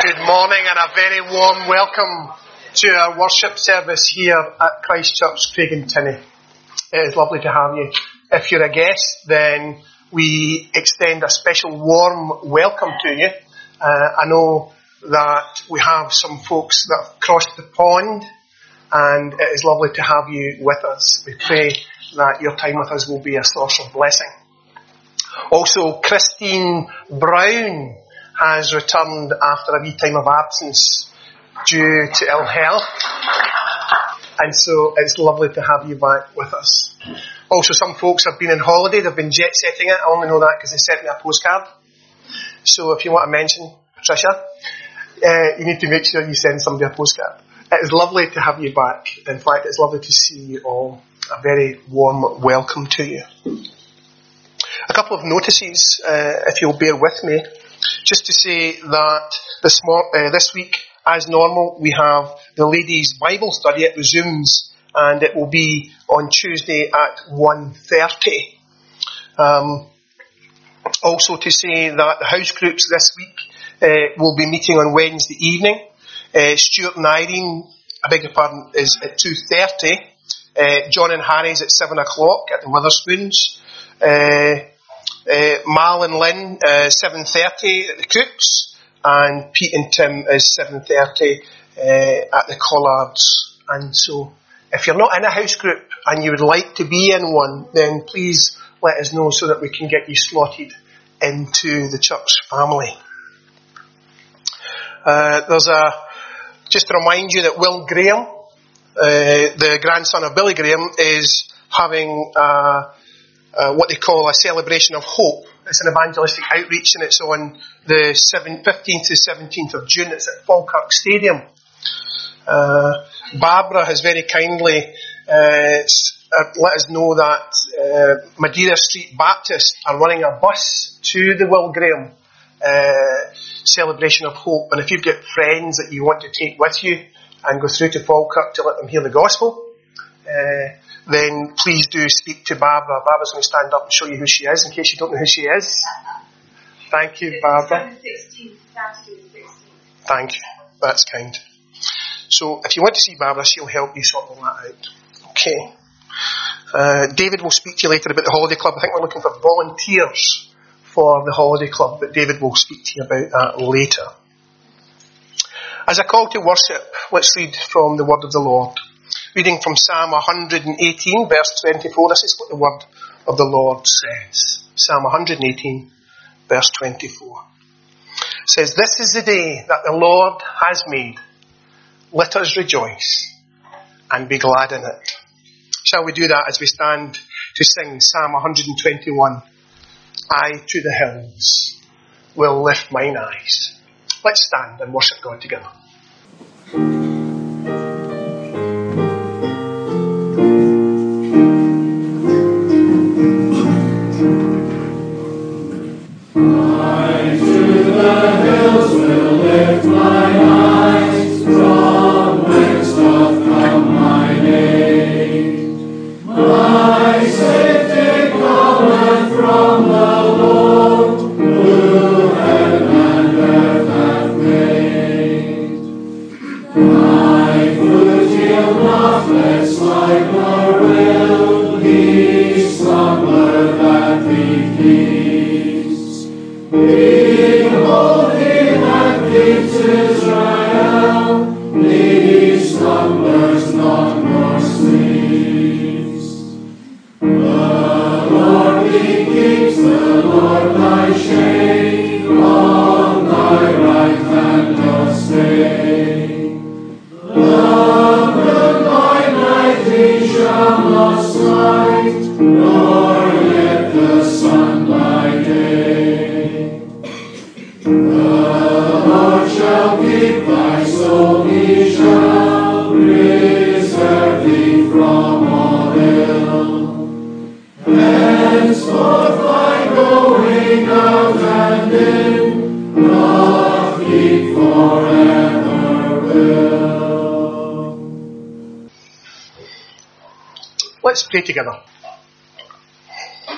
Good morning and a very warm welcome to our worship service here at Christ Church, Craigentinney. It is lovely to have you. If you're a guest, then we extend a special warm welcome to you. I know that we have some folks that have crossed the pond, and it is lovely to have you with us. We pray that your time with us will be a source of blessing. Also, Christine Brown has returned after a wee time of absence due to ill health. And so it's lovely to have you back with us. Also, some folks have been on holiday. They've been jet-setting it. I only know that because they sent me a postcard. So if you want to mention Patricia, you need to make sure you send somebody a postcard. It is lovely to have you back. In fact, it's lovely to see you all. A very warm welcome to you. A couple of notices, if you'll bear with me. Just to say that this week, as normal, we have the ladies' Bible study. It resumes, and it will be on Tuesday at 1:30. Also to say that the house groups this week will be meeting on Wednesday evening. Stuart and Irene, I beg your pardon, is at 2:30. John and Harry's at 7 o'clock at the Witherspoons. Mal and Lynn, 7:30 at the Cooks, and Pete and Tim is 7:30 at the Collards. And so, if you're not in a house group and you would like to be in one, then please let us know so that we can get you slotted into the church family. Just to remind you that Will Graham, the grandson of Billy Graham, is having what they call a celebration of hope. It's an evangelistic outreach, and it's on the 15th to 17th of June. It's at Falkirk Stadium. Barbara has very kindly let us know that Madeira Street Baptist are running a bus to the Will Graham celebration of hope. And if you've got friends that you want to take with you and go through to Falkirk to let them hear the gospel, then please do speak to Barbara. Barbara's going to stand up and show you who she is, in case you don't know who she is. Thank you, Barbara. Thank you. That's kind. So, if you want to see Barbara, she'll help you sort all that out. Okay. David will speak to you later about the Holiday Club. I think we're looking for volunteers for the Holiday Club, but David will speak to you about that later. As a call to worship, let's read from the Word of the Lord. Reading from Psalm 118, verse 24. This is what the word of the Lord says. Psalm 118, verse 24. It says, "This is the day that the Lord has made. Let us rejoice and be glad in it." Shall we do that as we stand to sing Psalm 121? "I to the hills will lift mine eyes." Let's stand and worship God together. Let's pray together.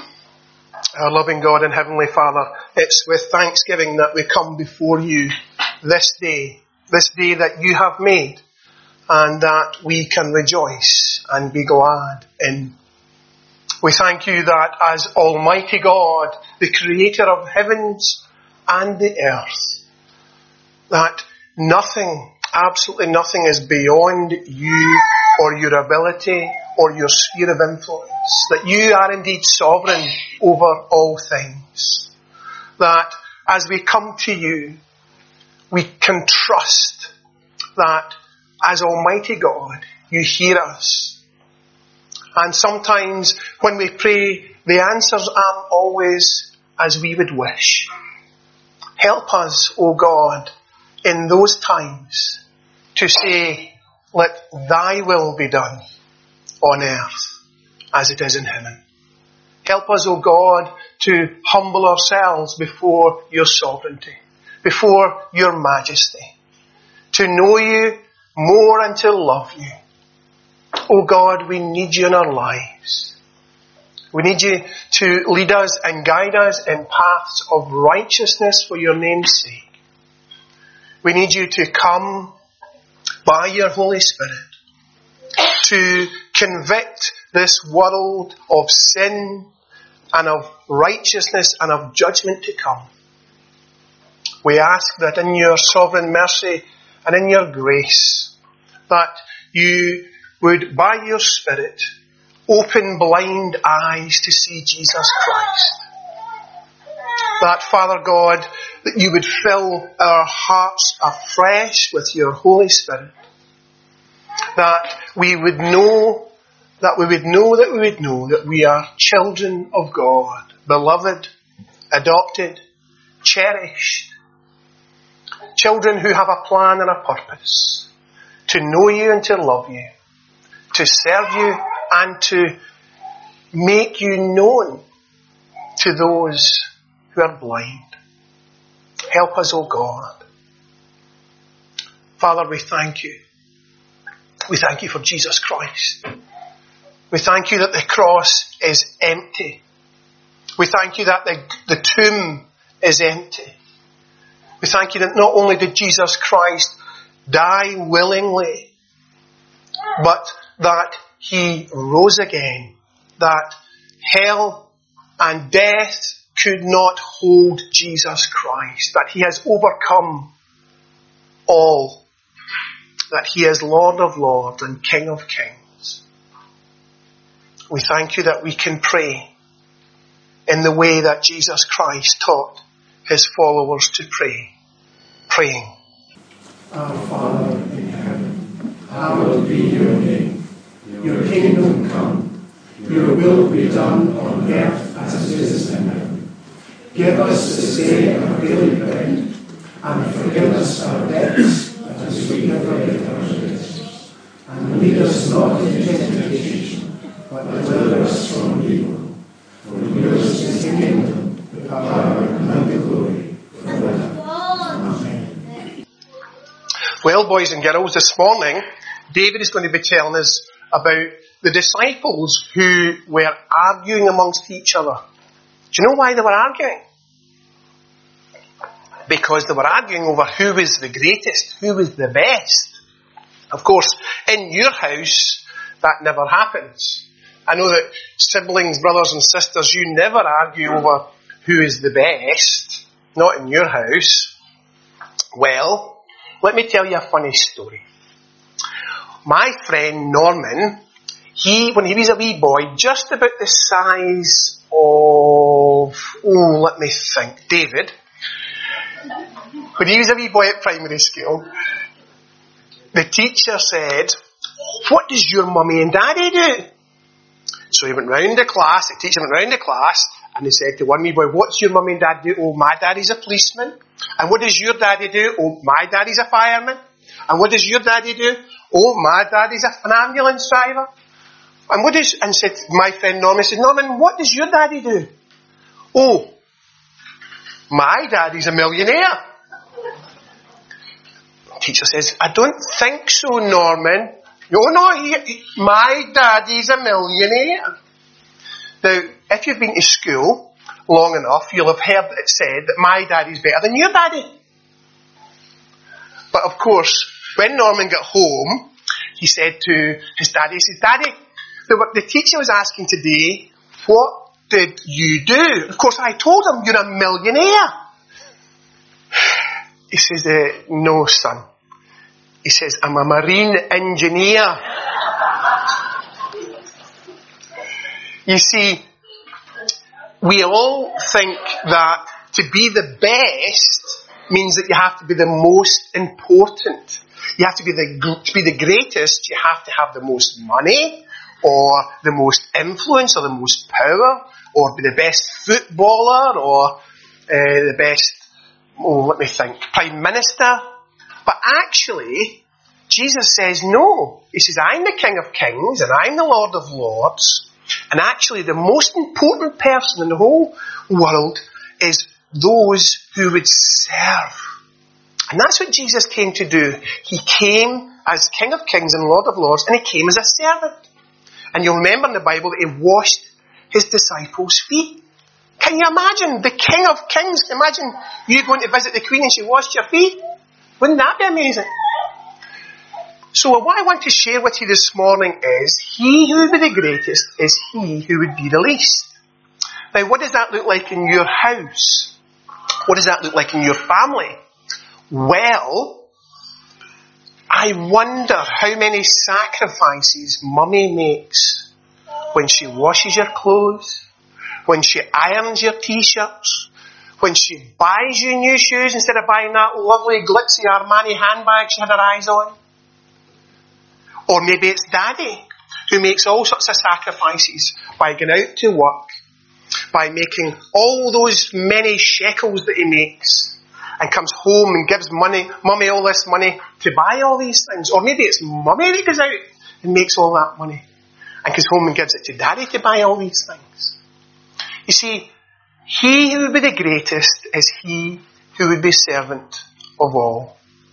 Our loving God and Heavenly Father, it's with thanksgiving that we come before you this day that you have made, and that we can rejoice and be glad in. We thank you that as Almighty God, the creator of heavens and the earth, that nothing, absolutely nothing is beyond you or your ability or your sphere of influence. That you are indeed sovereign over all things. That as we come to you, we can trust that as Almighty God, you hear us. And sometimes when we pray, the answers aren't always as we would wish. Help us, O God, in those times to say, let thy will be done on earth as it is in heaven. Help us, O God, to humble ourselves before your sovereignty, before your majesty, to know you more and to love you. O God, we need you in our lives. We need you to lead us and guide us in paths of righteousness for your name's sake. We need you to come by your Holy Spirit to convict this world of sin and of righteousness and of judgment to come. We ask that in your sovereign mercy and in your grace, that you would, by your Spirit, open blind eyes to see Jesus Christ. That, Father God, that you would fill our hearts afresh with your Holy Spirit. That we would know that we are children of God, beloved, adopted, cherished. Children who have a plan and a purpose to know you and to love you, to serve you and to make you known to those who are blind. Help us, O God. Father, we thank you. We thank you for Jesus Christ. We thank you that the cross is empty. We thank you that the tomb is empty. We thank you that not only did Jesus Christ die willingly, but that he rose again, that hell and death could not hold Jesus Christ, that he has overcome all, that he is Lord of Lords and King of Kings. We thank you that we can pray in the way that Jesus Christ taught his followers to pray, praying. Our Father in heaven, hallowed be your name. Your kingdom come, your will be done on earth as it is in heaven. Give us this day our daily bread, and forgive us our debts as we forgive our debtors. And lead us not into temptation, but deliver us from evil. For yours is the kingdom, the power, and the glory, forever. Amen. Well, boys and girls, this morning, David is going to be telling us about the disciples who were arguing amongst each other. Do you know why they were arguing? Because they were arguing over who was the greatest, who was the best. Of course, in your house, that never happens. I know that siblings, brothers and sisters, you never argue over who is the best. Not in your house. Well, let me tell you a funny story. My friend Norman, when he was a wee boy, just about the size of, let me think, David, when he was a wee boy at primary school, the teacher said, "What does your mummy and daddy do?" So he went round the class, the teacher went round the class, and he said to one wee boy, "What's your mummy and dad do?" "Oh, my daddy's a policeman." "And what does your daddy do?" "Oh, my daddy's a fireman." "And what does your daddy do?" "Oh, my daddy's an ambulance driver." And said, my friend Norman said, "Norman, what does your daddy do?" "Oh, my daddy's a millionaire." The teacher says, "I don't think so, Norman." No, my daddy's a millionaire. Now, if you've been to school long enough, you'll have heard it said that my daddy's better than your daddy. But of course, when Norman got home, he said to his daddy, he says, Daddy, the teacher was asking today, what did you do? Of course, I told him, you're a millionaire. He says, no, son. He says, I'm a marine engineer. You see, we all think that to be the best means that you have to be the most important. You have to be the greatest. You have to have the most money, or the most influence, or the most power, or be the best footballer, or the best, let me think, prime minister. But actually, Jesus says no. He says, I'm the King of Kings, and I'm the Lord of Lords. And actually, the most important person in the whole world is those who would serve. And that's what Jesus came to do. He came as King of Kings and Lord of Lords, and he came as a servant. And you'll remember in the Bible that he washed his disciples' feet. Can you imagine the King of Kings? Imagine you going to visit the Queen and she washed your feet. Wouldn't that be amazing? So what I want to share with you this morning is, he who would be the greatest is he who would be the least. Now, what does that look like in your house? What does that look like in your family? Well, I wonder how many sacrifices Mummy makes when she washes your clothes, when she irons your t-shirts, when she buys you new shoes instead of buying that lovely glitzy Armani handbag she had her eyes on. Or maybe it's Daddy who makes all sorts of sacrifices by going out to work, by making all those many shekels that he makes, and comes home and gives Mummy all this money to buy all these things. Or maybe it's Mummy that goes out and makes all that money and goes home and gives it to Daddy to buy all these things. You see, he who would be the greatest is he who would be servant of all.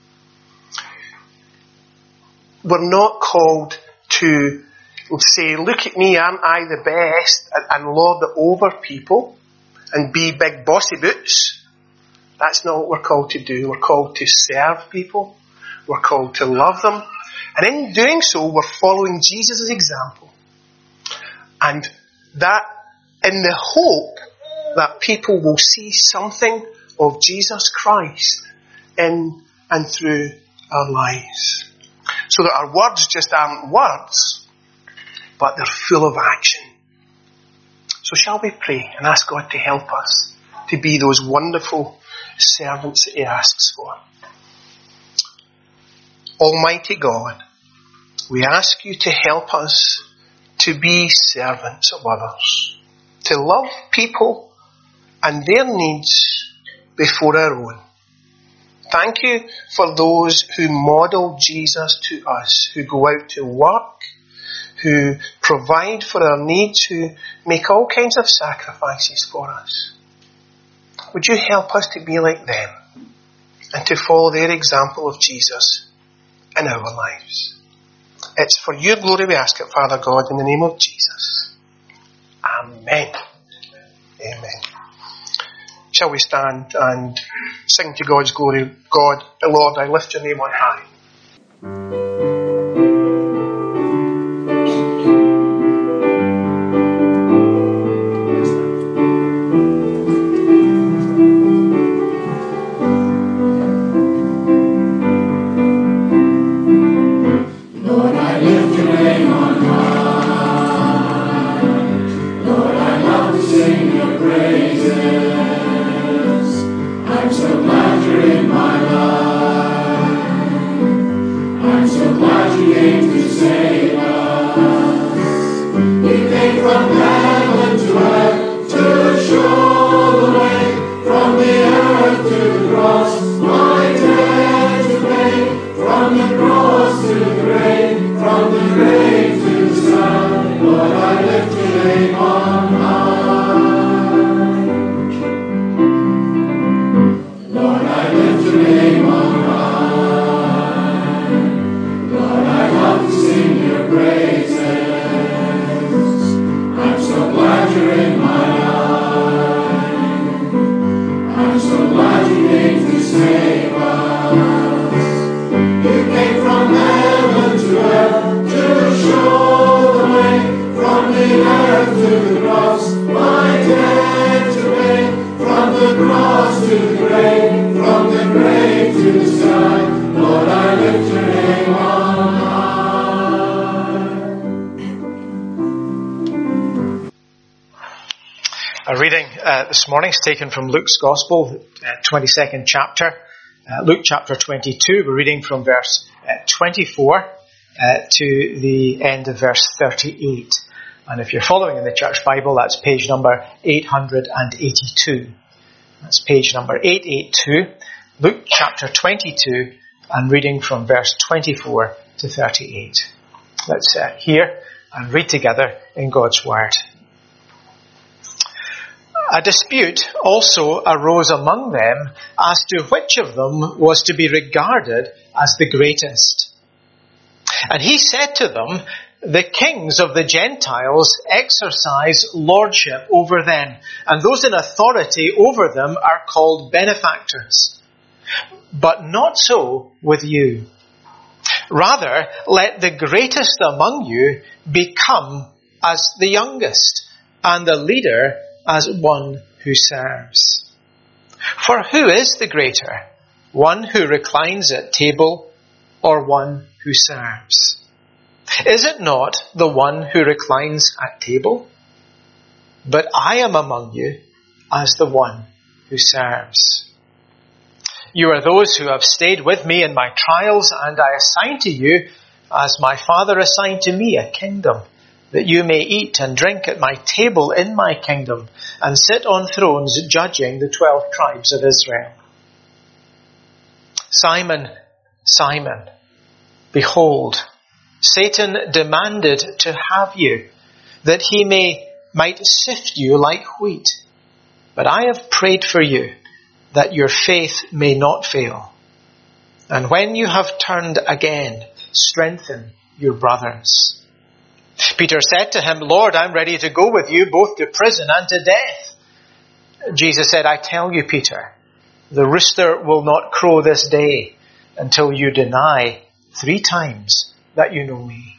We're not called to say, look at me, aren't I the best, and lord it over people and be big bossy boots. That's not what we're called to do. We're called to serve people. We're called to love them. And in doing so, we're following Jesus' example. And that in the hope that people will see something of Jesus Christ in and through our lives. So that our words just aren't words, but they're full of action. So shall we pray and ask God to help us to be those wonderful servants that he asks for. Almighty God, we ask you to help us to be servants of others, to love people and their needs before our own. Thank you for those who model Jesus to us, who go out to work, who provide for our needs, who make all kinds of sacrifices for us. Would you help us to be like them and to follow their example of Jesus in our lives? It's for your glory we ask it, Father God, in the name of Jesus. Amen. Amen. Shall we stand and sing to God's glory? God, the Lord, I lift your name on high. I'm so glad you're in my life. I'm so cross to the grave, from the grave to the sky, Lord, I lift your name on high. A reading this morning is taken from Luke's Gospel, 22nd chapter. Luke chapter 22, we're reading from verse 24 to the end of verse 38. And if you're following in the Church Bible, that's page number 882. That's page number 882, Luke chapter 22, and reading from verse 24 to 38. Let's hear and read together in God's Word. A dispute also arose among them as to which of them was to be regarded as the greatest. And he said to them, the kings of the Gentiles exercise lordship over them, and those in authority over them are called benefactors. But not so with you. Rather, let the greatest among you become as the youngest, and the leader as one who serves. For who is the greater, one who reclines at table or one who serves? Is it not the one who reclines at table? But I am among you as the one who serves. You are those who have stayed with me in my trials, and I assign to you, as my Father assigned to me, a kingdom, that you may eat and drink at my table in my kingdom, and sit on thrones judging the 12 tribes of Israel. Simon, Simon, behold, Satan demanded to have you, that he might sift you like wheat. But I have prayed for you, that your faith may not fail. And when you have turned again, strengthen your brothers. Peter said to him, Lord, I'm ready to go with you both to prison and to death. Jesus said, I tell you, Peter, the rooster will not crow this day until you deny 3 times that you know me.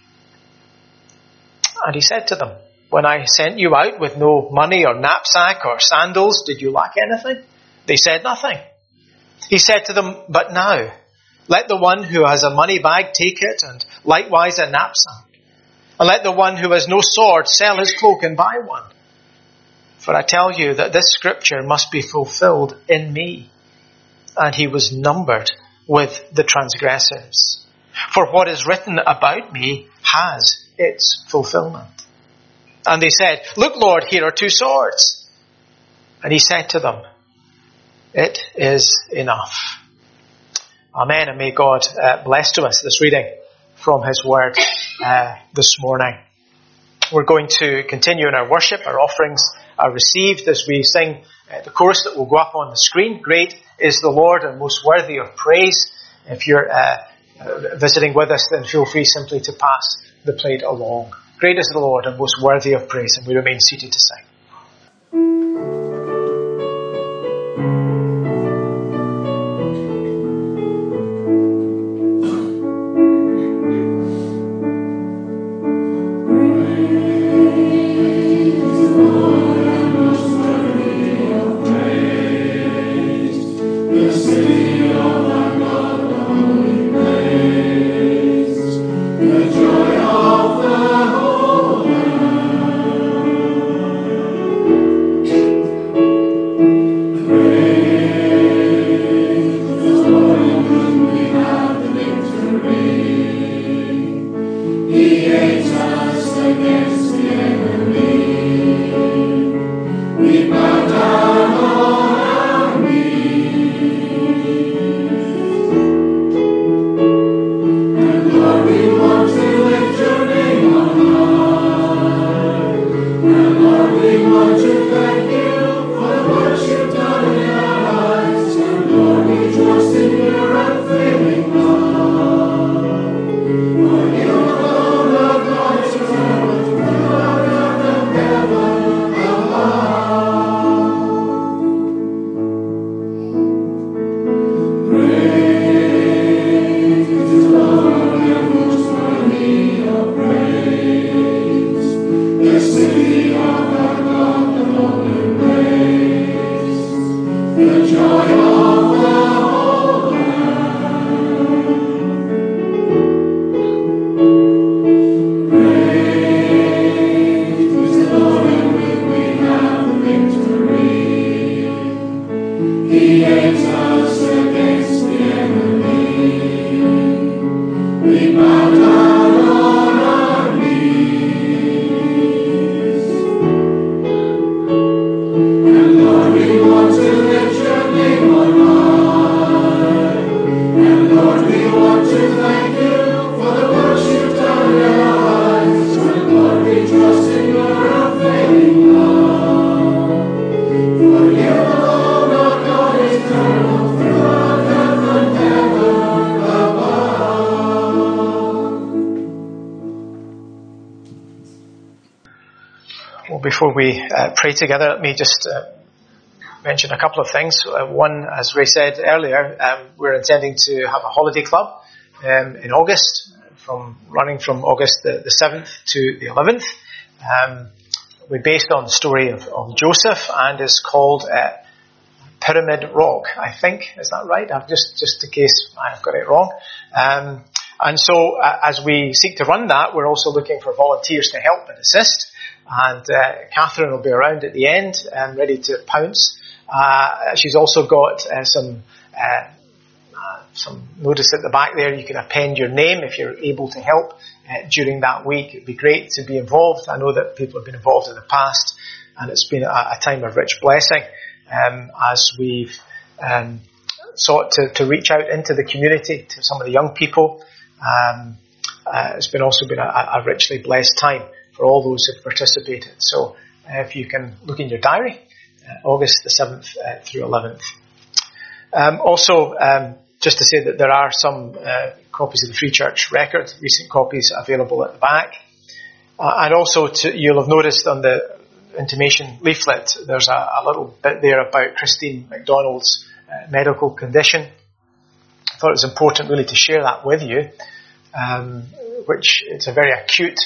And he said to them, when I sent you out with no money or knapsack or sandals, did you lack anything? They said nothing. He said to them, but now, let the one who has a money bag take it, and likewise a knapsack. And let the one who has no sword sell his cloak and buy one. For I tell you that this scripture must be fulfilled in me. And he was numbered with the transgressors. For what is written about me has its fulfillment. And they said, look, Lord, here are 2 swords. And he said to them, it is enough. Amen. And may God bless to us this reading from his word this morning. We're going to continue in our worship. Our offerings are received as we sing the chorus that will go up on the screen. Great is the Lord and most worthy of praise. If you're visiting with us, then feel free simply to pass the plate along. Great is the Lord and most worthy of praise. And we remain seated to sing. The joy of the whole earth. Before we pray together, let me just mention a couple of things. One, as Ray said earlier, we're intending to have a holiday club in August, running from August the 7th to the 11th. We're based on the story of Joseph and is called Pyramid Rock, I think. Is that right? Just in case I've got it wrong. And so as we seek to run that, we're also looking for volunteers to help and assist. And Catherine will be around at the end and ready to pounce. She's also got some notice at the back there. You can append your name if you're able to help during that week. It'd be great to be involved. I know that people have been involved in the past, and it's been a time of rich blessing as we've sought to reach out into the community to some of the young people. It's also been a richly blessed time for all those who've participated. So if you can look in your diary, August the 7th through 11th. Just to say that there are some copies of the Free Church Record, recent copies available at the back. And also, you'll have noticed on the intimation leaflet, there's a little bit there about Christine MacDonald's medical condition. I thought it was important really to share that with you, which it's a very acute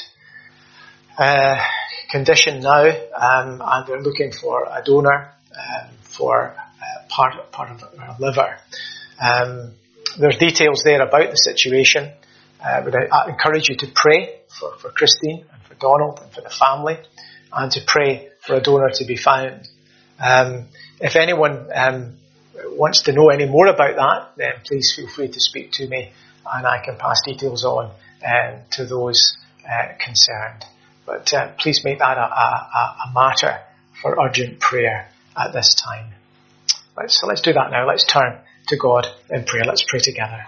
condition now, and they're looking for a donor for part of her liver. There's details there about the situation. I encourage you to pray for Christine and for Donald and for the family, and to pray for a donor to be found. If anyone wants to know any more about that, then please feel free to speak to me, and I can pass details on to those concerned. But please make that a matter for urgent prayer at this time. So let's do that now. Let's turn to God in prayer. Let's pray together.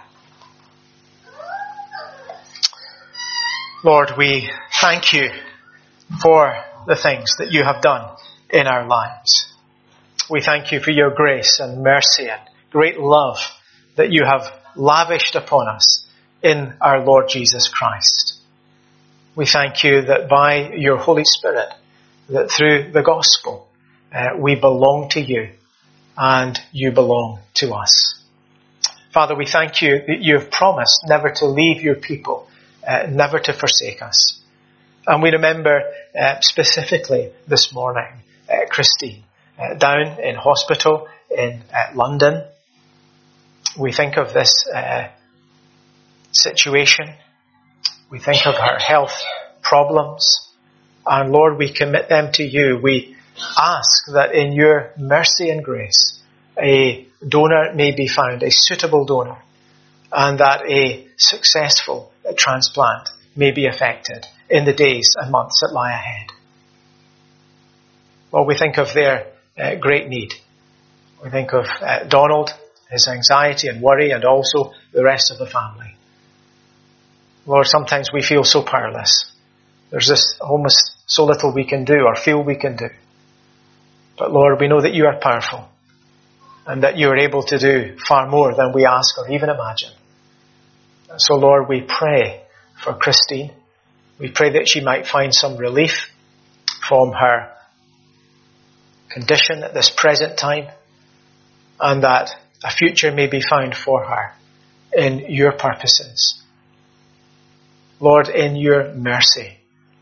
Lord, we thank you for the things that you have done in our lives. We thank you for your grace and mercy and great love that you have lavished upon us in our Lord Jesus Christ. We thank you that by your Holy Spirit, that through the gospel, we belong to you and you belong to us. Father, we thank you that you have promised never to leave your people, never to forsake us. And we remember specifically this morning, Christine, down in hospital in London. We think of this situation. We think of her health problems. And Lord, we commit them to you. We ask that in your mercy and grace, a donor may be found, a suitable donor, and that a successful transplant may be effected in the days and months that lie ahead. Well, we think of their great need. We think of Donald, his anxiety and worry, and also the rest of the family. Lord, sometimes we feel so powerless. There's just almost so little we can do or feel we can do. But Lord, we know that you are powerful and that you are able to do far more than we ask or even imagine. So Lord, we pray for Christine. We pray that she might find some relief from her condition at this present time, and that a future may be found for her in your purposes. Lord, in your mercy,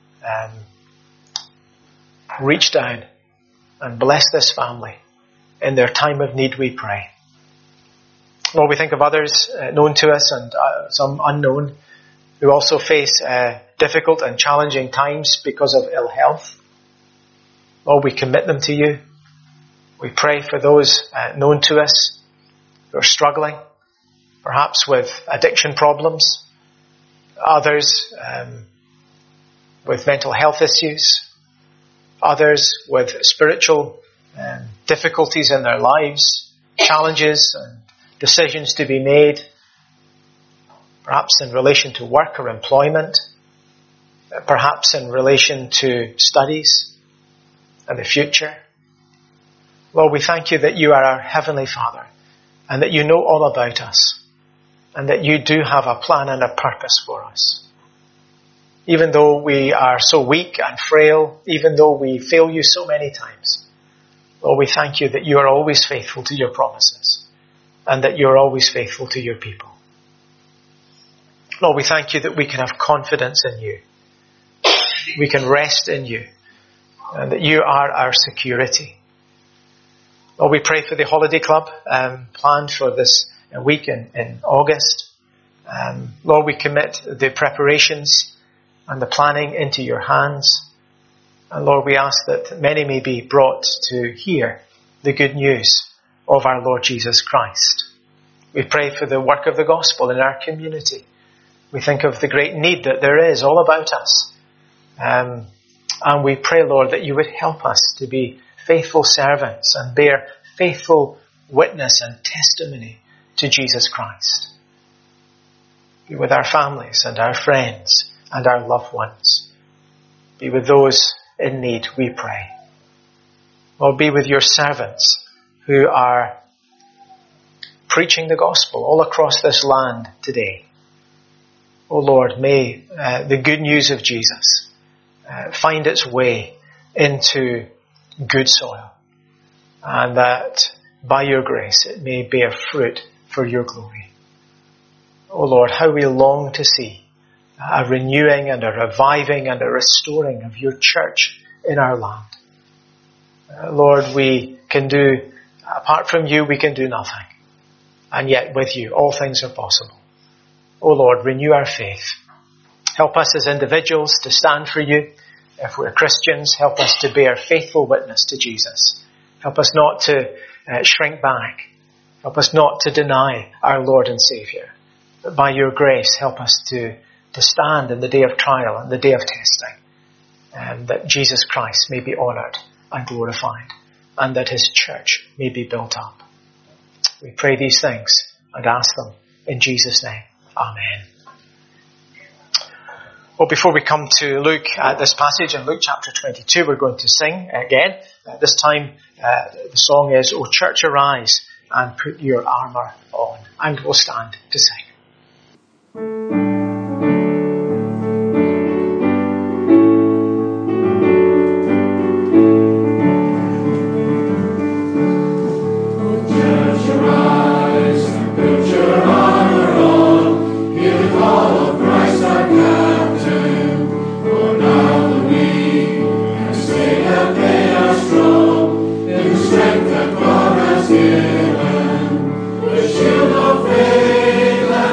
reach down and bless this family in their time of need, we pray. Lord, we think of others known to us and some unknown who also face difficult and challenging times because of ill health. Lord, we commit them to you. We pray for those known to us who are struggling, perhaps with addiction problems, others with mental health issues, others with spiritual difficulties in their lives, challenges and decisions to be made, perhaps in relation to work or employment, perhaps in relation to studies and the future. Lord, we thank you that you are our Heavenly Father and that you know all about us and that you do have a plan and a purpose for us. Even though we are so weak and frail, even though we fail you so many times, Lord, we thank you that you are always faithful to your promises and that you're always faithful to your people. Lord, we thank you that we can have confidence in you. We can rest in you and that you are our security. Lord, we pray for the holiday club planned for this week in August. Lord, we commit the preparations and the planning into your hands. And Lord, we ask that many may be brought to hear the good news of our Lord Jesus Christ. We pray for the work of the gospel in our community. We think of the great need that there is all about us. And we pray, Lord, that you would help us to be faithful servants and bear faithful witness and testimony to Jesus Christ. Be with our families and our friends and our loved ones. Be with those in need, we pray. Lord, be with your servants who are preaching the gospel all across this land today. Oh Lord, may the good news of Jesus find its way into good soil, and that by your grace it may bear fruit for your glory. Oh Lord, how we long to see a renewing and a reviving and a restoring of your church in our land. Lord, we can do, apart from you, we can do nothing. And yet with you, all things are possible. Oh Lord, renew our faith. Help us as individuals to stand for you. If we're Christians, help us to bear faithful witness to Jesus. Help us not to shrink back. Help us not to deny our Lord and Saviour. But by your grace, help us to stand in the day of trial and the day of testing. And that Jesus Christ may be honoured and glorified. And that his church may be built up. We pray these things and ask them in Jesus' name. Amen. Well, before we come to look at this passage in Luke chapter 22, we're going to sing again. This time the song is, O Church, arise and put your armour on. And we'll stand to sing. Strength that God has given, the shield of faith.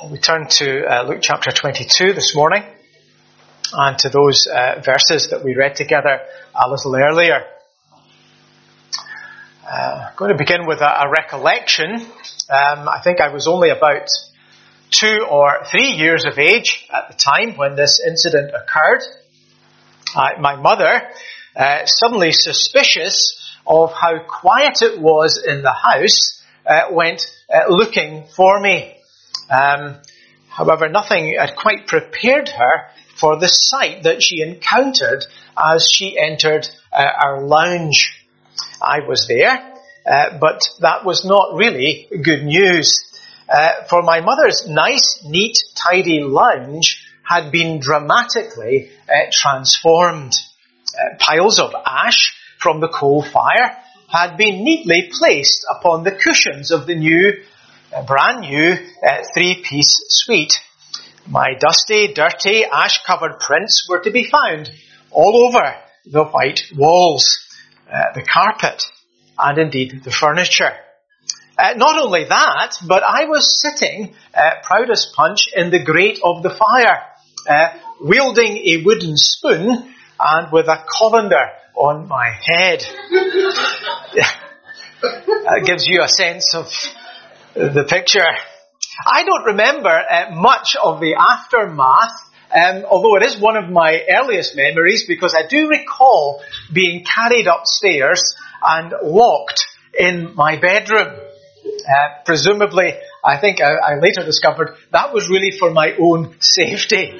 We turn to Luke chapter 22 this morning, and to those verses that we read together a little earlier. I'm going to begin with a recollection. I think I was only about 2 or 3 years of age at the time when this incident occurred. My mother, suddenly suspicious of how quiet it was in the house, went looking for me. However, nothing had quite prepared her for the sight that she encountered as she entered our lounge. I was there, but that was not really good news. For my mother's nice, neat, tidy lounge had been dramatically transformed. Piles of ash from the coal fire had been neatly placed upon the cushions of the brand new 3-piece suite. My dusty, dirty, ash-covered prints were to be found all over the white walls, the carpet, and indeed the furniture. Not only that, but I was sitting, proud as punch, in the grate of the fire, wielding a wooden spoon and with a colander on my head. That gives you a sense of the picture. I don't remember much of the aftermath, although it is one of my earliest memories, because I do recall being carried upstairs and locked in my bedroom. Presumably, I think I later discovered that was really for my own safety.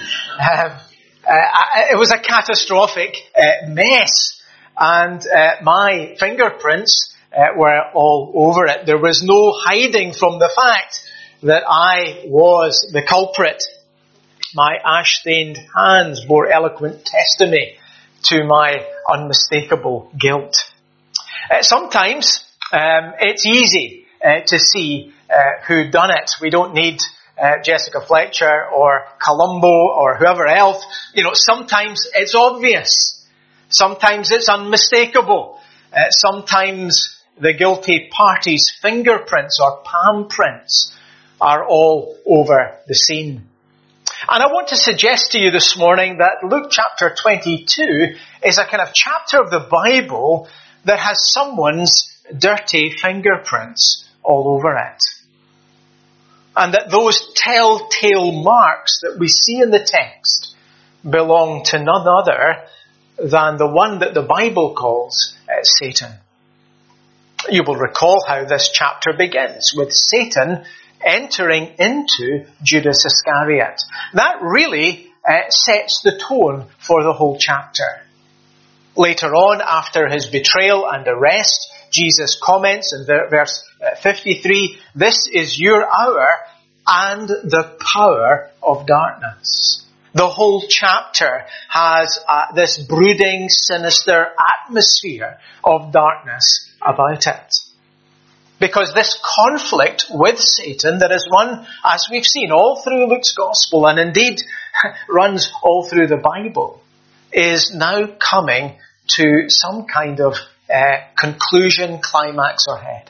It was a catastrophic mess, and my fingerprints were all over it. There was no hiding from the fact that I was the culprit. My ash-stained hands bore eloquent testimony to my unmistakable guilt. Sometimes it's easy to see who done it. We don't need Jessica Fletcher or Columbo or whoever else. Sometimes it's obvious. Sometimes it's unmistakable. Sometimes the guilty party's fingerprints or palm prints are all over the scene. And I want to suggest to you this morning that Luke chapter 22 is a kind of chapter of the Bible that has someone's dirty fingerprints all over it. And that those telltale marks that we see in the text belong to none other than the one that the Bible calls Satan. You will recall how this chapter begins with Satan entering into Judas Iscariot. That really sets the tone for the whole chapter. Later on, after his betrayal and arrest, Jesus comments in verse 53, "This is your hour and the power of darkness." The whole chapter has this brooding, sinister atmosphere of darkness about it. Because this conflict with Satan that is run, as we've seen, all through Luke's Gospel, and indeed runs all through the Bible, is now coming to some kind of conclusion, climax, or head.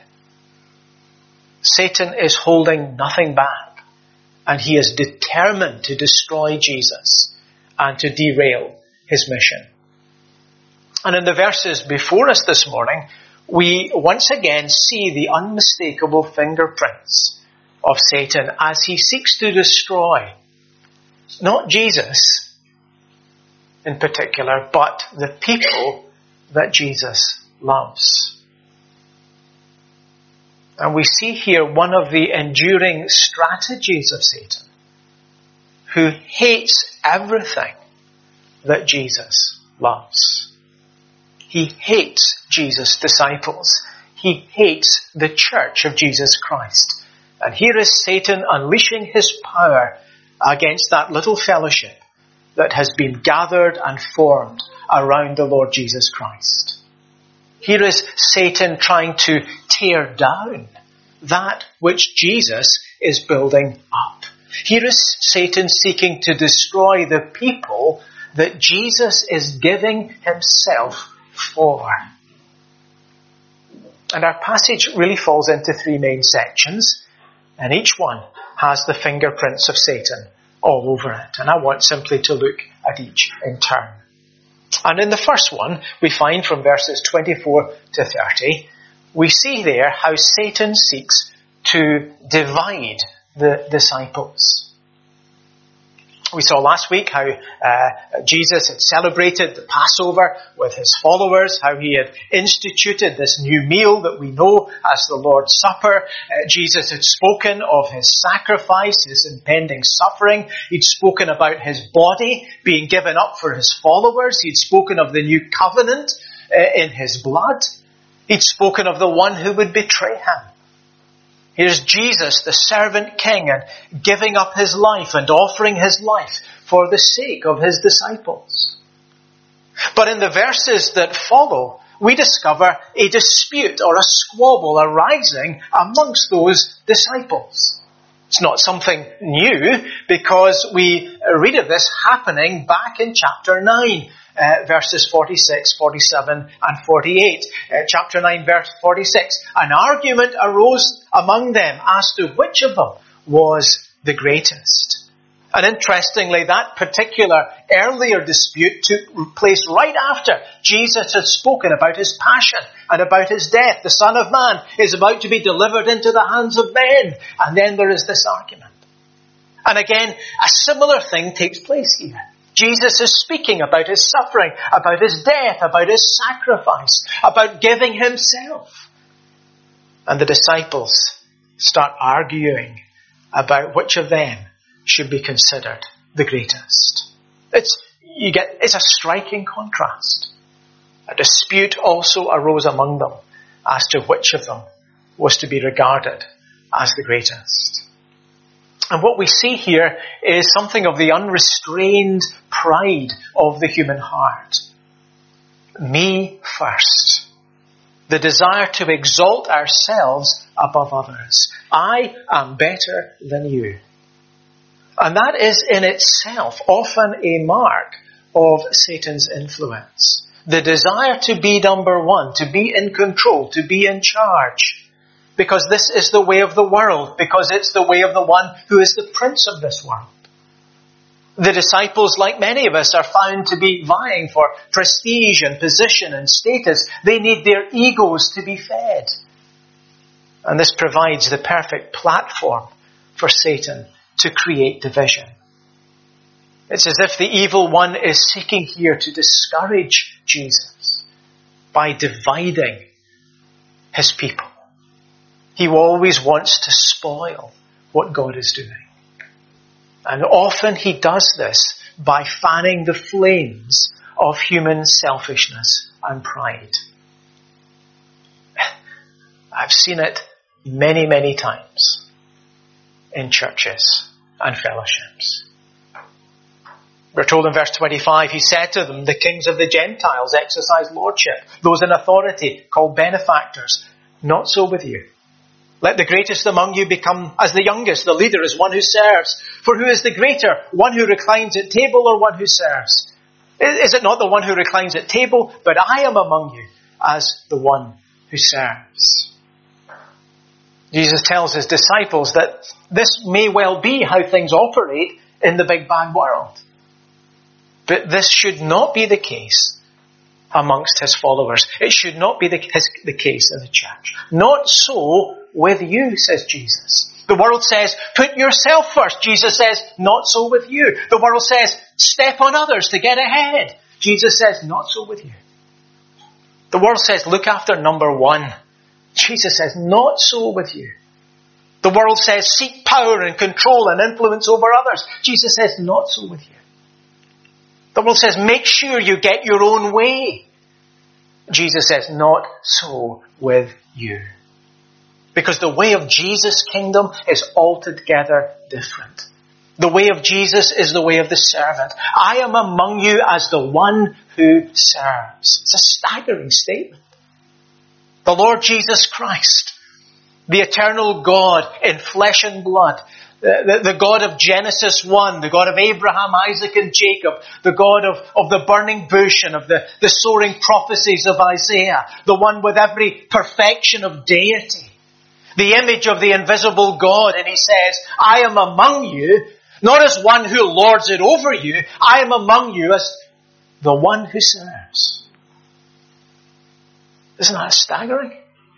Satan is holding nothing back, and he is determined to destroy Jesus and to derail his mission. And in the verses before us this morning, we once again see the unmistakable fingerprints of Satan as he seeks to destroy not Jesus in particular, but the people that Jesus loves. And we see here one of the enduring strategies of Satan, who hates everything that Jesus loves. He hates Jesus' disciples. He hates the church of Jesus Christ. And here is Satan unleashing his power against that little fellowship that has been gathered and formed around the Lord Jesus Christ. Here is Satan trying to tear down that which Jesus is building up. Here is Satan seeking to destroy the people that Jesus is giving himself for. And our passage really falls into 3 main sections, and each one has the fingerprints of Satan all over it. And I want simply to look at each in turn. And in the first one, we find from verses 24 to 30, we see there how Satan seeks to divide the disciples. We saw last week how Jesus had celebrated the Passover with his followers, how he had instituted this new meal that we know as the Lord's Supper. Jesus had spoken of his sacrifice, his impending suffering. He'd spoken about his body being given up for his followers. He'd spoken of the new covenant in his blood. He'd spoken of the one who would betray him. Here's Jesus, the servant king, and giving up his life and offering his life for the sake of his disciples. But in the verses that follow, we discover a dispute or a squabble arising amongst those disciples. It's not something new, because we read of this happening back in chapter 9. Verses 46, 47 and 48. Chapter 9 verse 46. An argument arose among them as to which of them was the greatest. And interestingly, that particular earlier dispute took place right after Jesus had spoken about his passion and about his death. The Son of Man is about to be delivered into the hands of men. And then there is this argument. And again, a similar thing takes place here. Jesus is speaking about his suffering, about his death, about his sacrifice, about giving himself. And the disciples start arguing about which of them should be considered the greatest. It's a striking contrast. A dispute also arose among them as to which of them was to be regarded as the greatest. And what we see here is something of the unrestrained pride of the human heart. Me first. The desire to exalt ourselves above others. I am better than you. And that is in itself often a mark of Satan's influence. The desire to be number one, to be in control, to be in charge. Because this is the way of the world. Because it's the way of the one who is the prince of this world. The disciples, like many of us, are found to be vying for prestige and position and status. They need their egos to be fed. And this provides the perfect platform for Satan to create division. It's as if the evil one is seeking here to discourage Jesus by dividing his people. He always wants to spoil what God is doing. And often he does this by fanning the flames of human selfishness and pride. I've seen it many, many times in churches and fellowships. We're told in verse 25, he said to them, the kings of the Gentiles exercise lordship, those in authority called benefactors. Not so with you. Let the greatest among you become as the youngest. The leader is one who serves. For who is the greater? One who reclines at table or one who serves? Is it not the one who reclines at table? But I am among you as the one who serves. Jesus tells his disciples that this may well be how things operate in the big bad world. But this should not be the case amongst his followers. It should not be the case in the church. Not so with you, says Jesus. The world says, put yourself first. Jesus says, not so with you. The world says, step on others to get ahead. Jesus says, not so with you. The world says, look after number one. Jesus says, not so with you. The world says, seek power and control and influence over others. Jesus says, not so with you. The world says, make sure you get your own way. Jesus says, not so with you. Because the way of Jesus' kingdom is altogether different. The way of Jesus is the way of the servant. I am among you as the one who serves. It's a staggering statement. The Lord Jesus Christ, the eternal God in flesh and blood, the God of Genesis 1, the God of Abraham, Isaac and Jacob, the God of the burning bush and of the soaring prophecies of Isaiah, the one with every perfection of deity, the image of the invisible God. And he says, I am among you, not as one who lords it over you. I am among you as the one who serves. Isn't that staggering?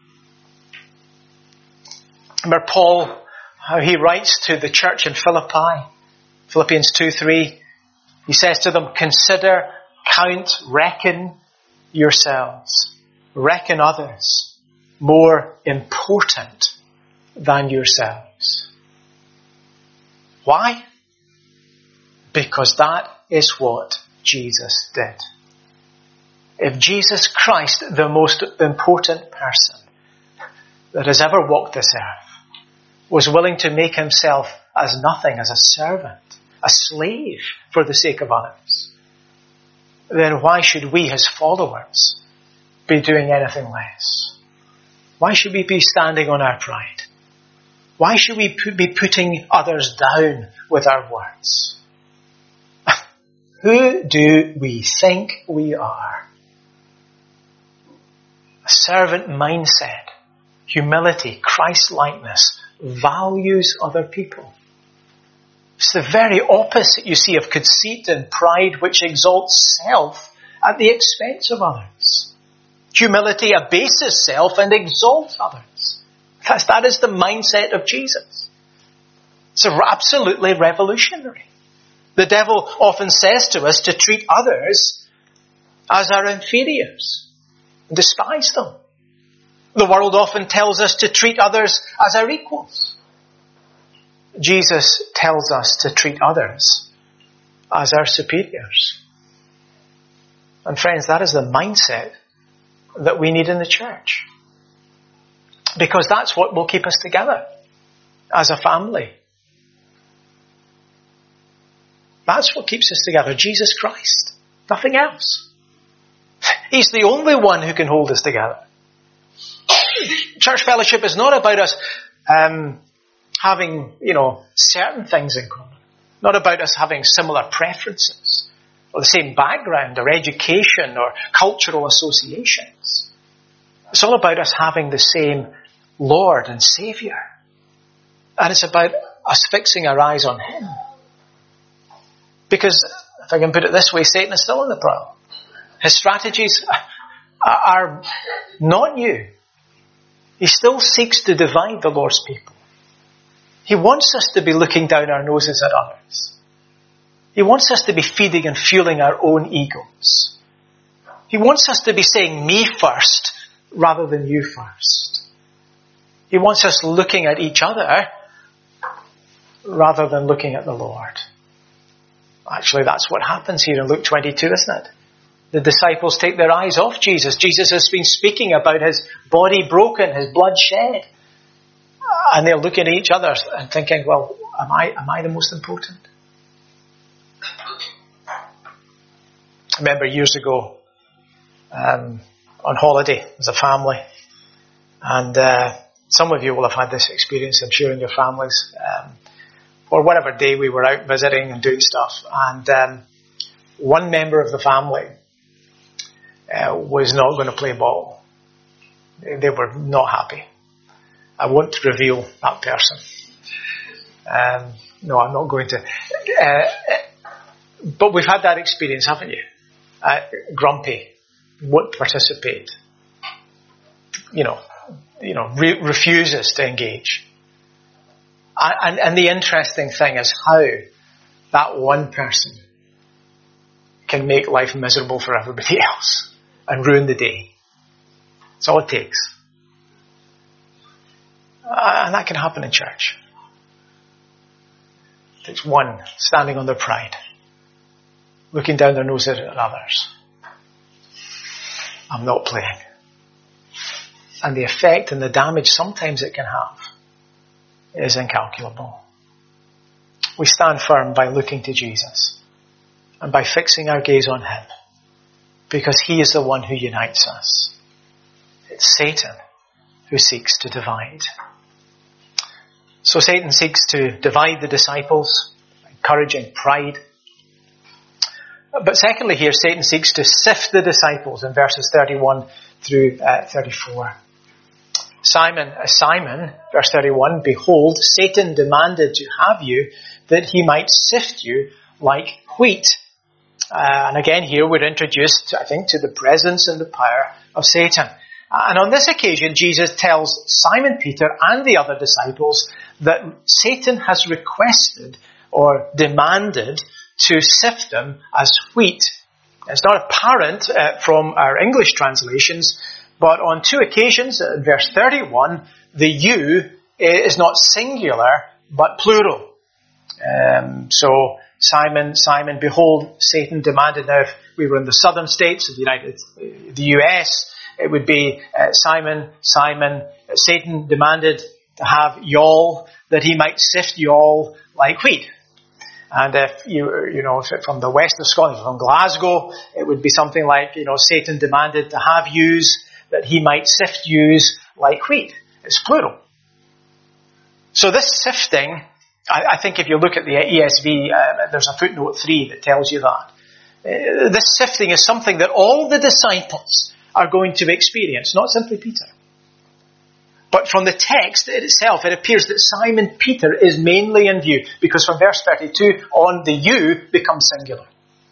Remember Paul, how he writes to the church in Philippi, Philippians 2:3. He says to them, consider, count, reckon yourselves. Reckon others more important than yourselves. Why? Because that is what Jesus did. If Jesus Christ, the most important person that has ever walked this earth, was willing to make himself as nothing, as a servant, a slave for the sake of others, then why should we, his followers, be doing anything less? Why should we be standing on our pride? Why should we be putting others down with our words? Who do we think we are? A servant mindset, humility, Christ-likeness, values other people. It's the very opposite, you see, of conceit and pride, which exalts self at the expense of others. Humility abases self and exalts others. That is the mindset of Jesus. It's absolutely revolutionary. The devil often says to us to treat others as our inferiors, and despise them. The world often tells us to treat others as our equals. Jesus tells us to treat others as our superiors. And friends, that is the mindset that we need in the church. Because that's what will keep us together as a family. That's what keeps us together. Jesus Christ. Nothing else. He's the only one who can hold us together. Church fellowship is not about us having, certain things in common. Not about us having similar preferences, or the same background, or education, or cultural associations. It's all about us having the same Lord and Saviour. And it's about us fixing our eyes on Him. Because, if I can put it this way, Satan is still in the prowl. His strategies are not new. He still seeks to divide the Lord's people. He wants us to be looking down our noses at others. He wants us to be feeding and fueling our own egos. He wants us to be saying me first rather than you first. He wants us looking at each other rather than looking at the Lord. Actually, that's what happens here in Luke 22, isn't it? The disciples take their eyes off Jesus. Jesus has been speaking about his body broken, his blood shed. And they're looking at each other and thinking, well, am I the most important? I remember years ago, on holiday as a family. And some of you will have had this experience, I'm sure, in your families. Or whatever day we were out visiting and doing stuff. And one member of the family was not going to play ball. They were not happy. I won't reveal that person. No, I'm not going to. But we've had that experience, haven't you? Grumpy, won't participate. Refuses to engage. And the interesting thing is how that one person can make life miserable for everybody else and ruin the day. That's all it takes. And that can happen in church. It takes one standing on their pride, looking down their nose at others. I'm not playing. And the effect and the damage sometimes it can have is incalculable. We stand firm by looking to Jesus and by fixing our gaze on Him, because He is the one who unites us. It's Satan who seeks to divide. So Satan seeks to divide the disciples, encouraging pride. But secondly here, Satan seeks to sift the disciples in verses 31 through 34. Simon, verse 31, behold, Satan demanded to have you that he might sift you like wheat. And again here we're introduced, I think, to the presence and the power of Satan. And on this occasion, Jesus tells Simon Peter and the other disciples that Satan has requested or demanded to sift them as wheat. It's not apparent from our English translations, but on 2 occasions, in verse 31, the you is not singular, but plural. So, Simon, behold, Satan demanded. Now, if we were in the southern states of the US, it would be Simon, Satan demanded to have y'all, that he might sift y'all like wheat. And if if from the west of Scotland, from Glasgow, it would be something like, Satan demanded to have yous, that he might sift yous like wheat. It's plural. So this sifting, I think if you look at the ESV, there's a footnote 3 that tells you that. This sifting is something that all the disciples are going to experience, not simply Peter. But from the text itself, it appears that Simon Peter is mainly in view, because from verse 32 on, the you becomes singular.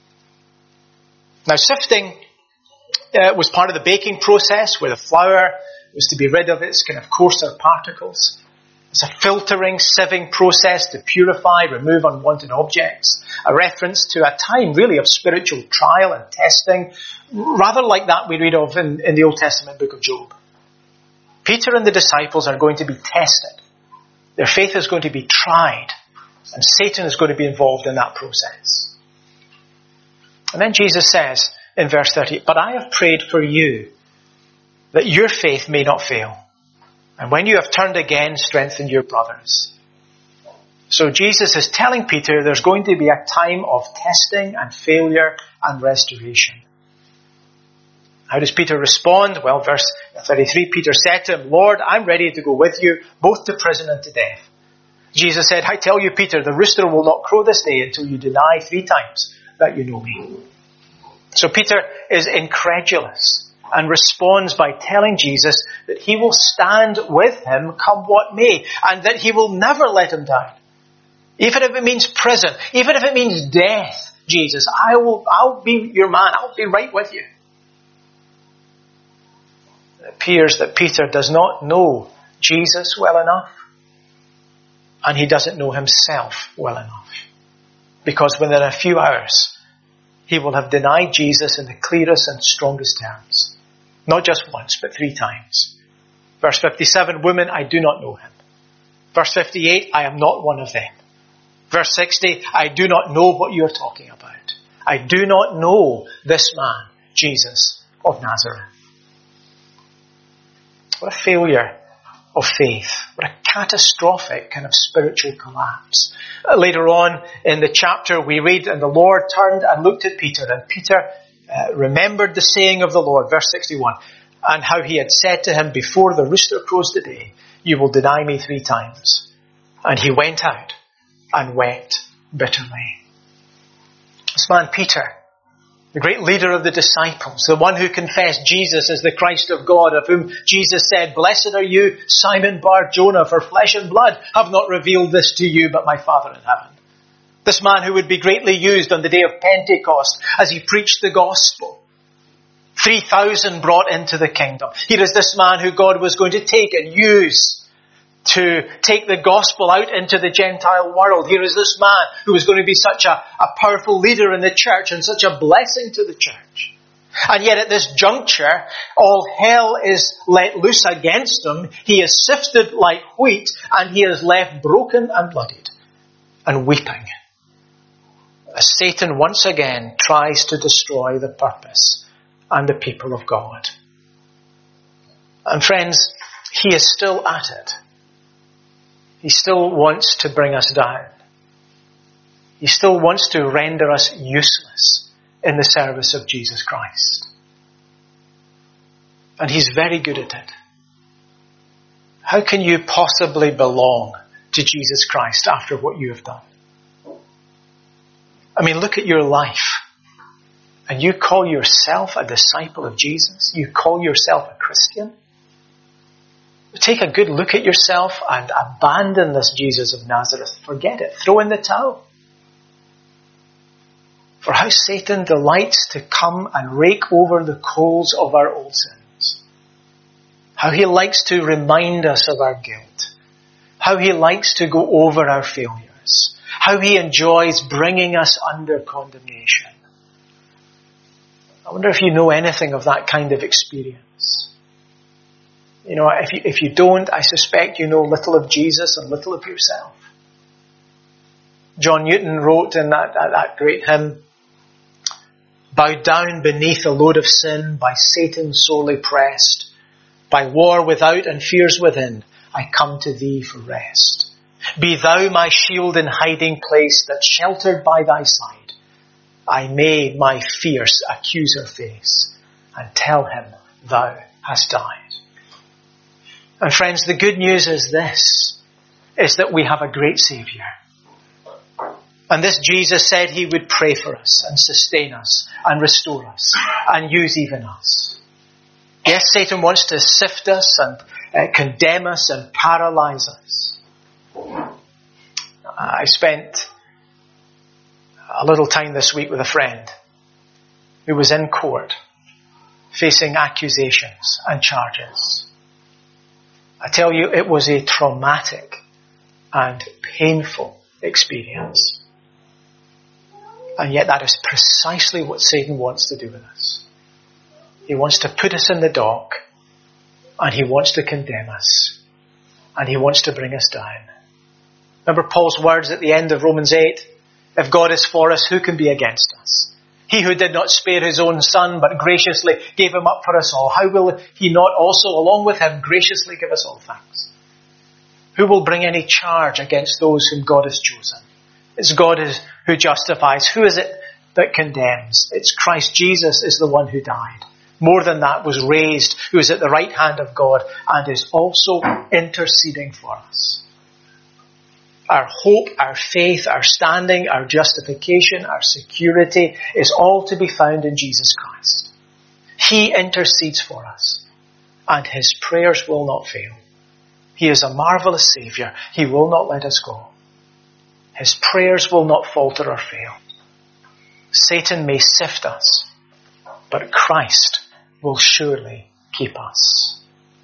Now, sifting was part of the baking process, where the flour was to be rid of its kind of coarser particles. It's a filtering, sieving process to purify, remove unwanted objects. A reference to a time really of spiritual trial and testing, rather like that we read of in the Old Testament book of Job. Peter and the disciples are going to be tested. Their faith is going to be tried, and Satan is going to be involved in that process. And then Jesus says in verse 30, but I have prayed for you, that your faith may not fail. And when you have turned again, strengthen your brothers. So Jesus is telling Peter there's going to be a time of testing and failure and restoration. How does Peter respond? Well, verse 33, Peter said to him, Lord, I'm ready to go with you, both to prison and to death. Jesus said, I tell you, Peter, the rooster will not crow this day until you deny 3 times that you know me. So Peter is incredulous and responds by telling Jesus that he will stand with him come what may, and that he will never let him down. Even if it means prison, even if it means death, Jesus, I'll be your man, I'll be right with you. It appears that Peter does not know Jesus well enough, and he doesn't know himself well enough. Because within a few hours, he will have denied Jesus in the clearest and strongest terms. Not just once, but 3 times. Verse 57, woman, I do not know him. Verse 58, I am not one of them. Verse 60, I do not know what you are talking about. I do not know this man, Jesus of Nazareth. What a failure of faith. What a catastrophic kind of spiritual collapse. Later on in the chapter we read, and the Lord turned and looked at Peter, and Peter remembered the saying of the Lord, verse 61, and how he had said to him, before the rooster crows today, you will deny me 3 times. And he went out and wept bitterly. This man Peter, the great leader of the disciples, the one who confessed Jesus as the Christ of God, of whom Jesus said, blessed are you, Simon Bar-Jonah, for flesh and blood have not revealed this to you, but my Father in heaven. This man who would be greatly used on the day of Pentecost as he preached the gospel. 3,000 brought into the kingdom. Here is this man who God was going to take and use to take the gospel out into the Gentile world. Here is this man who was going to be such a powerful leader in the church and such a blessing to the church. And yet at this juncture, all hell is let loose against him. He is sifted like wheat, and he is left broken and bloodied and weeping, as Satan once again tries to destroy the purpose and the people of God. And friends, he is still at it. He still wants to bring us down. He still wants to render us useless in the service of Jesus Christ. And he's very good at it. How can you possibly belong to Jesus Christ after what you have done? I mean, look at your life. And you call yourself a disciple of Jesus? You call yourself a Christian? Take a good look at yourself and abandon this Jesus of Nazareth. Forget it. Throw in the towel. For how Satan delights to come and rake over the coals of our old sins. How he likes to remind us of our guilt. How he likes to go over our failures. How he enjoys bringing us under condemnation. I wonder if you know anything of that kind of experience. You know, if you don't, I suspect you know little of Jesus and little of yourself. John Newton wrote in that great hymn, bowed down beneath a load of sin, by Satan sorely pressed, by war without and fears within, I come to thee for rest. Be thou my shield and hiding place, that sheltered by thy side, I may my fierce accuser face, and tell him thou hast died. And friends, the good news is this, is that we have a great Saviour. And this Jesus said he would pray for us and sustain us and restore us and use even us. Yes, Satan wants to sift us and condemn us and paralyze us. I spent a little time this week with a friend who was in court facing accusations and charges. I tell you, it was a traumatic and painful experience. And yet that is precisely what Satan wants to do with us. He wants to put us in the dock, and he wants to condemn us, and he wants to bring us down. Remember Paul's words at the end of Romans 8? If God is for us, who can be against us? He who did not spare his own son, but graciously gave him up for us all, how will he not also, along with him, graciously give us all things? Who will bring any charge against those whom God has chosen? It's God who justifies. Who is it that condemns? It's Christ Jesus is the one who died. More than that, was raised, who is at the right hand of God and is also interceding for us. Our hope, our faith, our standing, our justification, our security is all to be found in Jesus Christ. He intercedes for us, and his prayers will not fail. He is a marvelous Saviour. He will not let us go. His prayers will not falter or fail. Satan may sift us, but Christ will surely keep us.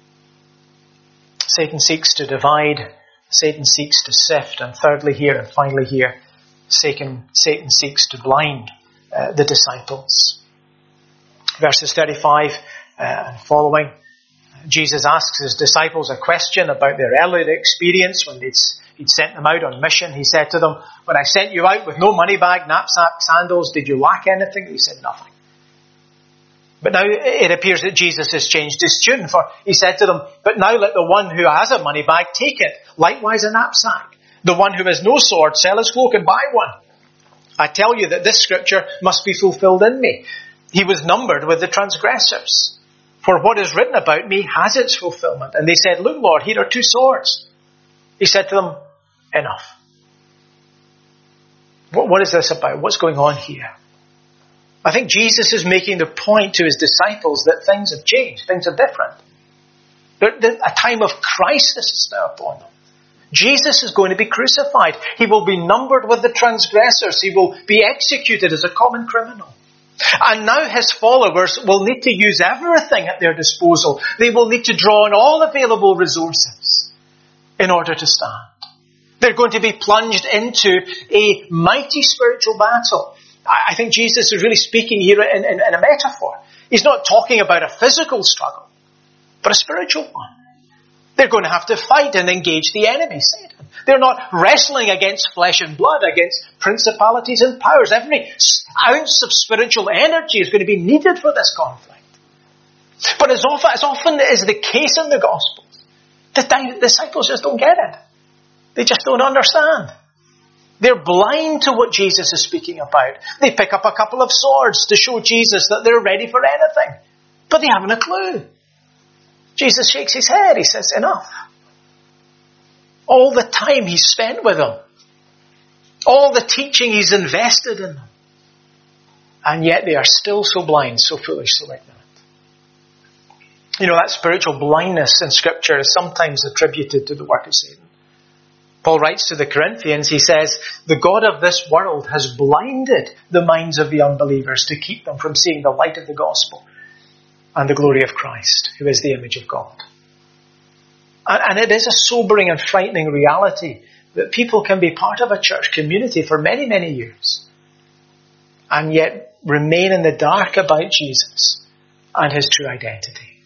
Satan seeks to divide. Satan seeks to sift. And thirdly here, and finally here, Satan seeks to blind the disciples. Verses 35 and following, Jesus asks his disciples a question about their earlier experience when he'd sent them out on mission. He said to them, when I sent you out with no money bag, knapsack, sandals, did you lack anything? He said, nothing. But now it appears that Jesus has changed his tune, for he said to them, but now let the one who has a money bag take it, likewise a knapsack. The one who has no sword, sell his cloak and buy one. I tell you that this scripture must be fulfilled in me. He was numbered with the transgressors. For what is written about me has its fulfillment. And they said, look, Lord, here are 2 swords. He said to them, enough. What is this about? What's going on here? I think Jesus is making the point to his disciples that things have changed. Things are different. A time of crisis is now upon them. Jesus is going to be crucified. He will be numbered with the transgressors. He will be executed as a common criminal. And now his followers will need to use everything at their disposal. They will need to draw on all available resources in order to stand. They're going to be plunged into a mighty spiritual battle. I think Jesus is really speaking here in a metaphor. He's not talking about a physical struggle, but a spiritual one. They're going to have to fight and engage the enemy, Satan. They're not wrestling against flesh and blood, against principalities and powers. Every ounce of spiritual energy is going to be needed for this conflict. But as often is the case in the Gospels, the disciples just don't get it. They just don't understand. They're blind to what Jesus is speaking about. They pick up a couple of swords to show Jesus that they're ready for anything. But they haven't a clue. Jesus shakes his head. He says, enough. All the time he's spent with them. All the teaching he's invested in them. And yet they are still so blind, so foolish, so ignorant. You know, that spiritual blindness in Scripture is sometimes attributed to the work of Satan. Paul writes to the Corinthians, he says, the God of this world has blinded the minds of the unbelievers to keep them from seeing the light of the gospel and the glory of Christ, who is the image of God. And it is a sobering and frightening reality that people can be part of a church community for many, many years and yet remain in the dark about Jesus and his true identity.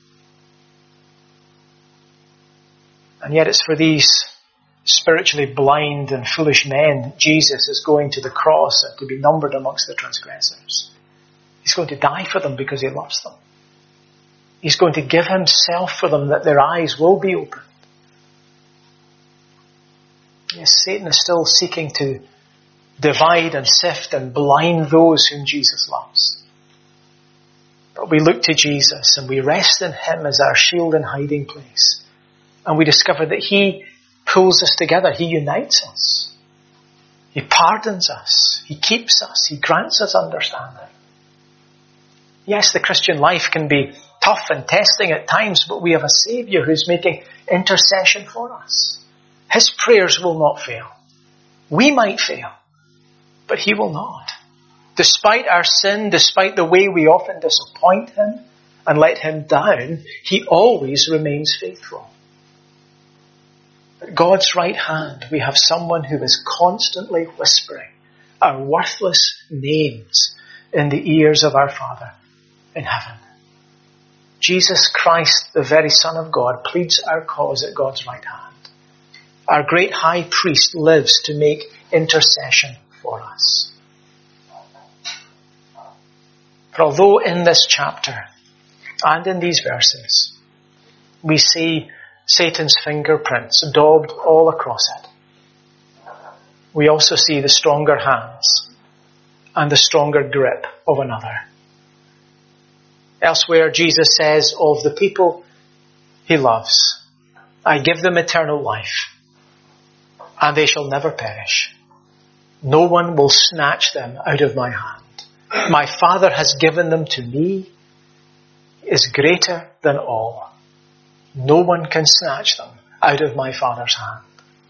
And yet it's for these spiritually blind and foolish men, Jesus is going to the cross and to be numbered amongst the transgressors. He's going to die for them because he loves them. He's going to give himself for them that their eyes will be opened. Yes, Satan is still seeking to divide and sift and blind those whom Jesus loves. But we look to Jesus and we rest in him as our shield and hiding place. And we discover that he pulls us together. He unites us. He pardons us. He keeps us. He grants us understanding. Yes, the Christian life can be tough and testing at times, but we have a Saviour who's making intercession for us. His prayers will not fail. We might fail, but he will not. Despite our sin, despite the way we often disappoint him and let him down, he always remains faithful. At God's right hand, we have someone who is constantly whispering our worthless names in the ears of our Father in heaven. Jesus Christ, the very Son of God, pleads our cause at God's right hand. Our great high priest lives to make intercession for us. For although in this chapter and in these verses we see Satan's fingerprints daubed all across it, we also see the stronger hands and the stronger grip of another. Elsewhere, Jesus says of the people he loves, I give them eternal life, and they shall never perish. No one will snatch them out of my hand. My Father has given them to me, is greater than all. No one can snatch them out of my Father's hand.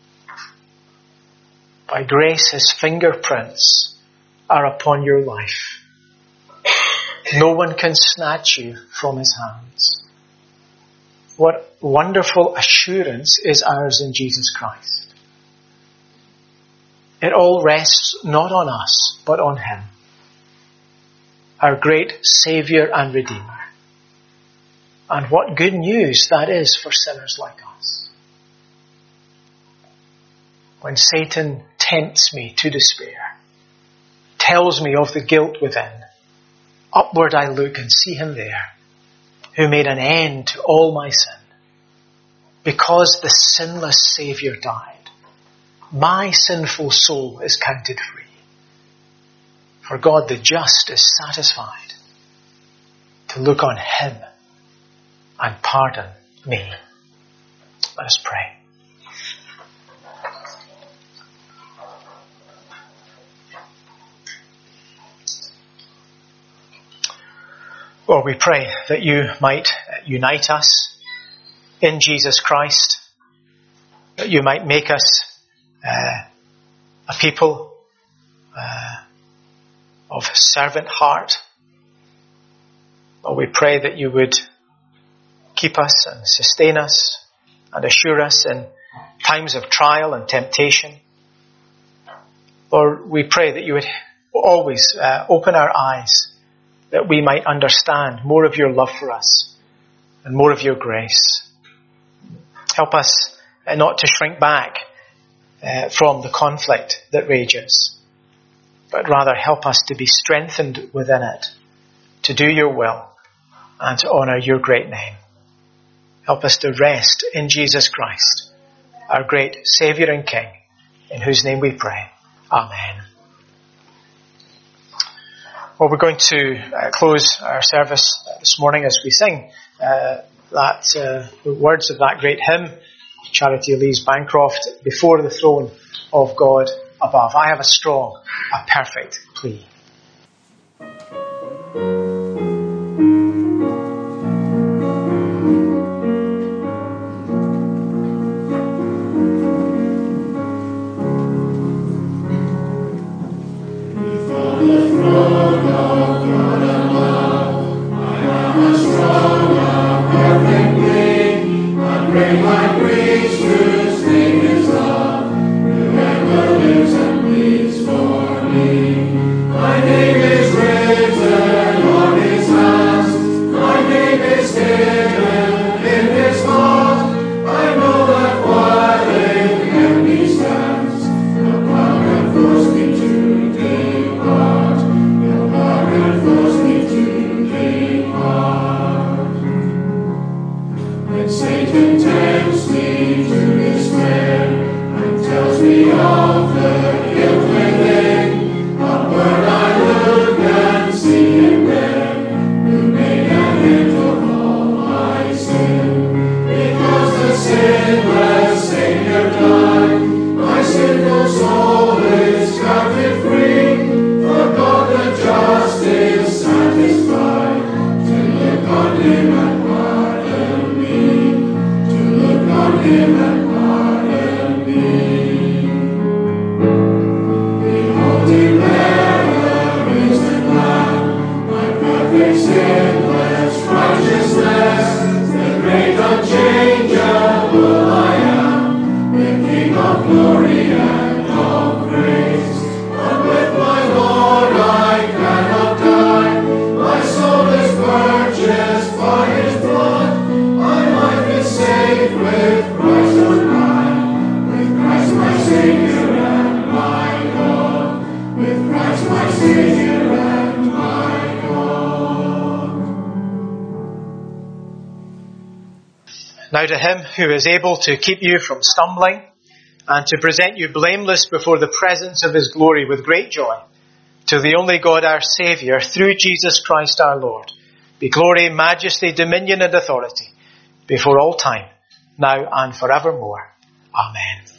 By grace, his fingerprints are upon your life. No one can snatch you from his hands. What wonderful assurance is ours in Jesus Christ. It all rests not on us, but on him, our great Saviour and Redeemer. And what good news that is for sinners like us. When Satan tempts me to despair, tells me of the guilt within, upward I look and see him there, who made an end to all my sin. Because the sinless Saviour died, my sinful soul is counted free. For God the just is satisfied to look on him and pardon me. Let us pray. Lord, we pray that you might unite us in Jesus Christ, that you might make us a people of servant heart. Lord, we pray that you would keep us and sustain us and assure us in times of trial and temptation. Lord, we pray that you would always open our eyes that we might understand more of your love for us and more of your grace. Help us not to shrink back from the conflict that rages, but rather help us to be strengthened within it, to do your will and to honour your great name. Help us to rest in Jesus Christ, our great Saviour and King, in whose name we pray. Amen. Well, we're going to close our service this morning as we sing the words of that great hymn, Charity Elise Bancroft, before the throne of God above. I have a strong, a perfect plea. Now to him who is able to keep you from stumbling and to present you blameless before the presence of his glory with great joy, to the only God our Saviour, through Jesus Christ our Lord, be glory, majesty, dominion and authority before all time, now and forevermore. Amen.